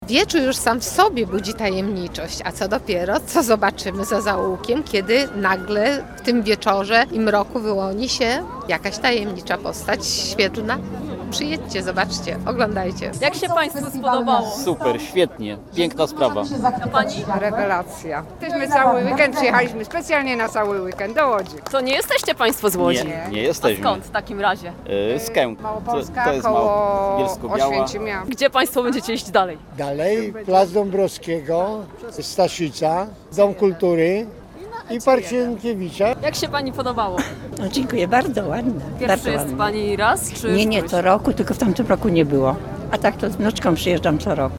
Wieczór już sam w sobie budzi tajemniczość, a co dopiero, co zobaczymy za zaułkiem, kiedy nagle w tym wieczorze i mroku wyłoni się jakaś tajemnicza postać świetlna. Przyjedźcie, zobaczcie, oglądajcie. Jak się Państwu spodobało? Super, świetnie, piękna sprawa. A Pani? Rewelacja. Jesteśmy cały weekend, przyjechaliśmy specjalnie na cały weekend do Łodzi. To nie jesteście Państwo z Łodzi? Nie A jesteśmy. skąd w takim razie? Z Kęp. Małopolska, To jest koło Bielsko-Biała. Oświęcimia. Gdzie Państwo będziecie iść dalej? Dalej Plac Dąbrowskiego, Staszica, Dom Kultury i Park Sienkiewicza. Jak się Pani podobało? No, dziękuję, bardzo ładne. Pierwszy bardzo jest ładne. Pani raz, czy Nie, któryś? co roku, tylko w tamtym roku nie było. A tak to z wnuczką przyjeżdżam co roku.